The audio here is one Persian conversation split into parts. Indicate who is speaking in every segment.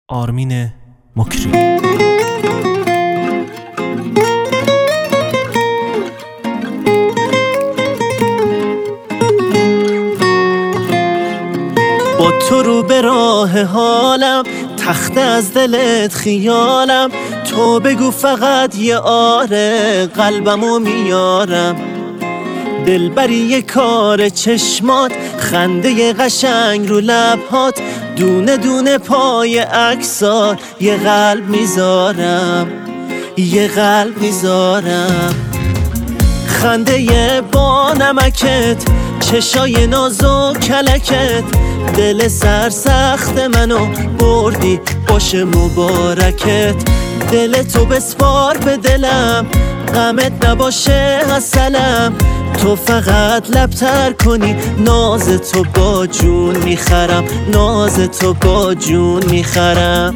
Speaker 1: آرمین مکری.
Speaker 2: با تو رو به راه حالم، تخته از دلت خیالم. تو بگو فقط یه آره، قلبمو میارم. دلبری یه کار چشمات، خنده قشنگ رو لبهات. دونه دونه پای عکسات، یه قلب میذارم، یه قلب میذارم. خنده با نمکت، چشای ناز و کلکت. دل سرسخت منو بردی، باشه مبارکت. دل تو بسپار به دلم، غمت نباشه اصلم. تو فقط لبتر کنی، ناز تو با جون میخرم، ناز تو با جون میخرم.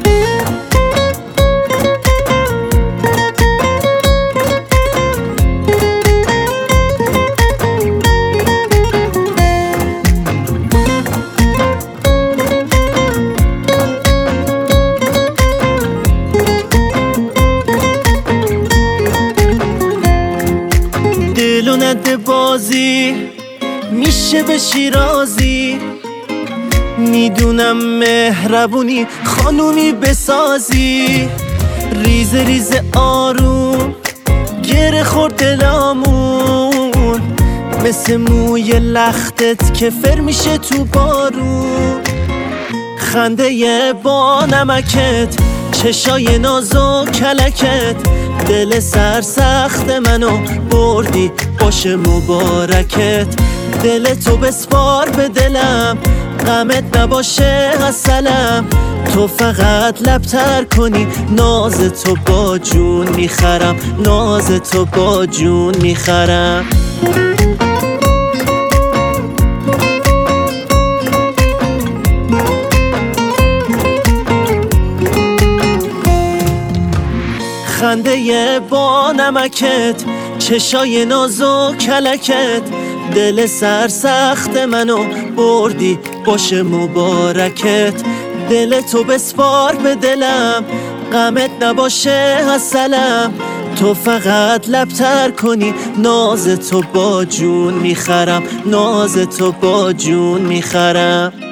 Speaker 2: دلو نده بازی، میشه به شیرازی. میدونم مهربونی خانومی بسازی. ریز ریز آروم گره خورد دلامون، مثل موی لختت که فر میشه تو بارون. خنده با نمکت، چشای ناز و کلکت. دل سرسخت منو بردی، باشه مبارکت. دل تو بسپار به دلم، غمت نباشه اصلم. تو فقط لبتر کنی، ناز تو با جون میخرم، ناز تو با جون میخرم. خنده با نمکت، چشای ناز و کلکت. دل سرسخت منو بردی، باشه مبارکت. دل تو بسپار به دلم، غمت نباشه اصلم. تو فقط لبتر کنی، ناز تو با جون میخرم، ناز تو با جون میخرم.